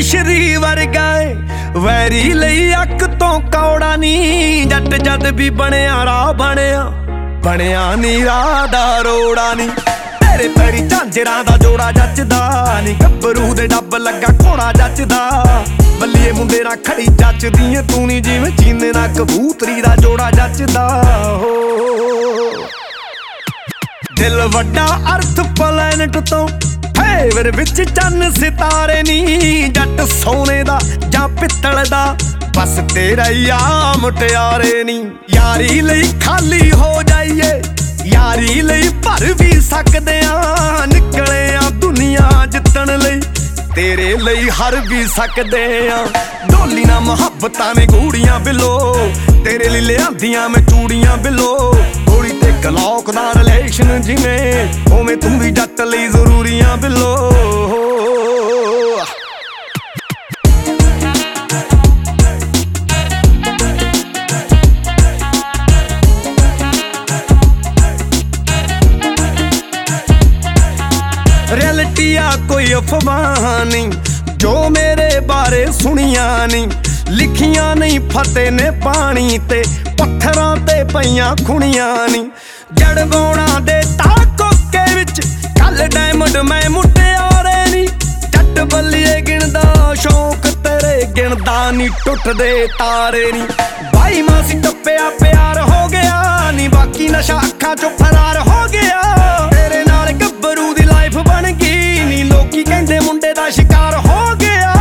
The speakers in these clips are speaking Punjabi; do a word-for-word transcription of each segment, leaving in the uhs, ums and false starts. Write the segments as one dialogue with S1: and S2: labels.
S1: ਕੇਸ਼ਰੀ ਵਰਗਾ ਏ ਵੈਰੀ ਲਈ ਅੱਖ ਤੋਂ ਕੌੜਾ ਨੀ। ਜੱਟ ਜਦ ਵੀ ਬਣਿਆ ਰਾਹ ਬਣਿਆ ਬਣਿਆ ਨੀ ਰਾਹ ਦਾ ਰੋੜਾ ਨੀ। ਤੇਰੇ ਪੈਰੀ ਝਾਂਜਰਾਂ ਦਾ ਜੋੜਾ ਜੱਚਦਾ ਨੀ। ਗੱਭਰੂ ਦੇ ਡੱਬ ਲੱਗਾ ਘੋੜਾ ਜੱਚਦਾ। ਬੱਲੀਏ ਮੁੰਡੇ ਨਾਲ ਖੜੀ ਜੱਚਦੀ ਏ ਤੂੰ ਨੀ ਜਿਵੇਂ ਚੀਨੇ ਨਾਲ ਕਬੂਤਰੀ ਦਾ ਜੋੜਾ ਜੱਚਦਾ। ਹੋ ਦਿਲ ਵੱਡਾ ਅਰਥ ਪਲੈਨਟ ਤੋਂ ਫੇਵਰ ਵਿੱਚ ਚੰਨ ਸਿਤਾਰੇ ਨੀ। ਜੱਟ ਸੋਨੇ ਦਾ ਜਾਂ ਪਿੱਤਲ ਦਾ ਬਸ ਤੇਰਾ ਹੀ ਆ ਮੁਟਿਆਰੇ ਨੀ। ਯਾਰੀ ਲਈ ਖਾਲੀ ਹੋ ਜਾਈਏ ਯਾਰੀ ਲਈ ਭਰ ਵੀ ਸਕਦੇ ਆ। ਨਿਕਲੇ ਆ ਦੁਨੀਆ ਜਿੱਤਣ ਲਈ ਤੇਰੇ ਲਈ ਹਰ ਵੀ ਸਕਦੇ ਆ। ਢੋਲੀ ਨਾ ਮੁਹੱਬਤਾਂ ਨੇ ਗੂੜੀਆਂ ਬਿੱਲੋ ਤੇਰੇ ਲਈ ਲਿਆਂਦੀਆਂ ਮੈਂ ਚੂੜੀਆਂ ਬਿੱਲੋ। ਗੋਲੀ ਤੇ ਗਲੌਕ ਦਾ ਰਿਲੇਸ਼ਨ ਜਿਵੇਂ ਉਵੇਂ ਤੂੰ ਵੀ ਜੱਟ ਲਈ ਜ਼ਰੂਰੀਆਂ ਬਿੱਲੋ। ਰਿਐਲਿਟੀ ਆ ਕੋਈ ਅਫਵਾਹ ਨਹੀਂ ਜੋ ਮੇਰੇ ਬਾਰੇ ਸੁਣੀਆਂ ਨਹੀਂ। ਲਿਖੀਆਂ ਨਹੀਂ ਫਤਿਹ ਨੇ ਪਾਣੀ ਤੇ ਪੱਥਰਾਂ ਤੇ ਪਈਆਂ ਖੁਣੀਆਂ ਨਹੀਂ। ਜੜ ਗੋਣਾ ਦੇ ਤਾਕੋਕੇ ਵਿੱਚ ਕੱਲ ਡਾਇਮੰਡ ਮੈਂ ਮੁਟਿਆਰੇ ਨੀ। ਜੱਟ ਬੱਲੀਏ ਗਿਣਦਾ ਸ਼ੌਂਕ ਤੇਰੇ ਗਿਣਦਾ ਨੀ ਟੁੱਟਦੇ ਤਾਰੇ ਨੀ। ਬਾਈ ਮਾਸੀ ਟੱਪਿਆ ਪਿਆਰ ਹੋ ਗਿਆ ਨੀ ਬਾਕੀ ਨਸ਼ਾ ਅੱਖਾਂ ਚੋਂ ਫਰਾਰ ਹੋ ਗਿਆ। ਤੇਰੇ ਨਾਲ ਗੱਭਰੂ ਦੀ ਲਾਈਫ ਬਣ ਗਈ ਨੀ ਲੋਕੀ ਕਹਿੰਦੇ ਮੁੰਡੇ ਦਾ ਸ਼ਿਕਾਰ ਹੋ ਗਿਆ।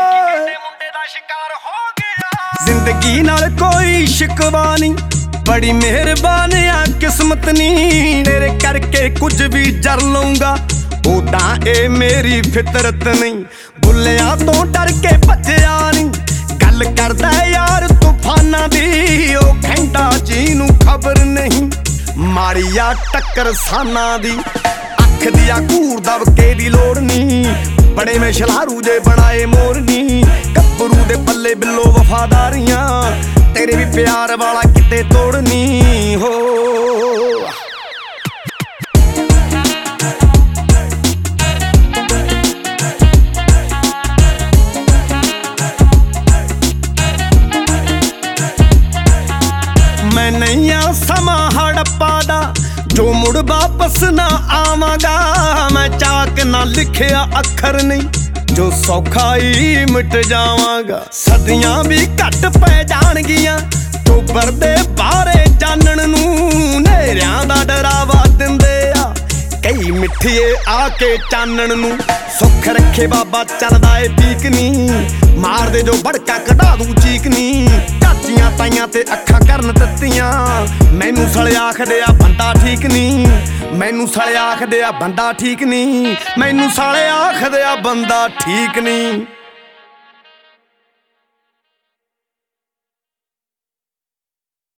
S1: ਜ਼ਿੰਦਗੀ ਨਾਲ ਕੋਈ ਸ਼ਿਕਵਾ ਨੀ ਬੜੀ ਮਿਹਰਬਾਨ ਆ ਕਿਸਮਤ ਨੀ। ਤੇਰੇ ਕਰਕੇ ਕੁਝ ਵੀ ਜਰ ਲਊਂਗਾ ਉਦਾਂ ਇਹ ਮੇਰੀ ਫਿਤਰਤ ਨਹੀਂ। ਬੁੱਲਿਆਂ ਤੋਂ ਡਰ ਕੇ ਭੱਜਿਆ ਨੀ ਗੱਲ ਕਰਦਾ ਯਾਰ ਤੂਫਾਨਾਂ ਦੀ। ਉਹ ਕਹਿੰਦਾ ਜਿਹਨੂੰ ਖਬਰ ਨਹੀਂ ਮਾੜੀ ਆ ਟੱਕਰ ਸਾਨਾਂ ਦੀ। ਅੱਖ ਦੀ ਆ ਘੂਰ ਦਬਕੇ ਦੀ ਲੋੜ ਨੀ ਬੜੇ ਮੈਂ ਸ਼ਲਾਰੂ ਜੇ ਬਣਾਏ ਮੋਰਨੀ। ਗੱਭਰੂ ਦੇ ਪੱਲੇ ਬਿੱਲੋ ਵਫਾਦਾਰੀਆਂ ਤੇਰੇ ਵੀ ਪਿਆਰ ਵਾਲਾ ਕਿਤੇ ਤੋੜਨੀ। ਹੋ ਮੈਂ ਨਹੀਂ ਆ ਸਮਾਂ ਹੜੱਪਾ ਦਾ ਜੋ ਮੁੜ ਵਾਪਸ ਨਾ ਆਵਾਂਗਾ। ਮੈਂ ਚਾਕ ਨਾ ਲਿਖਿਆ ਅੱਖਰ ਨਹੀਂ ਜੋ ਸੌਖਾ ਹੀ ਮਿਟ ਜਾਵਾਂਗਾ। ਸਦੀਆਂ ਵੀ ਘੱਟ ਪੈ ਜਾਣਗੀਆਂ ਟੋਬਰ ਦੇ ਬਾਰੇ ਜਾਣਨ ਨੂੰ। ਨੇਰਿਆਂ ਦਾ ਡਰਾਵਾ ਦਿੰਦੇ ਆ ਕਈ ਮਿੱਠੀਏ ਆ ਕੇ ਚਾਨਣ ਨੂੰ। ਸੁੱਖ ਰੱਖੇ ਬਾਬਾ ਚੱਲਦਾ ਏ ਪੀਕ ਨੀ ਮਾਰਦੇ ਜੋ ਬੜਕਾ ਕਢਾ ਦੂੰ ਚੀਕ ਨੀ। ਚਾਚੀਆਂ ਤਾਈਆਂ ਤੇ ਅੱਖਾਂ ਕਰਨ ਤੱਤੀਆਂ ਮੈਨੂੰ ਸਾਲੇ ਆਖਦੇ ਆ ਬੰਦਾ ਠੀਕ ਨੀ। ਮੈਨੂੰ ਸਾਲੇ ਆਖਦੇ ਆ ਬੰਦਾ ਠੀਕ ਨੀ। ਮੈਨੂੰ ਸਾਲੇ ਆਖਦੇ ਆ ਬੰਦਾ ਠੀਕ ਨੀ।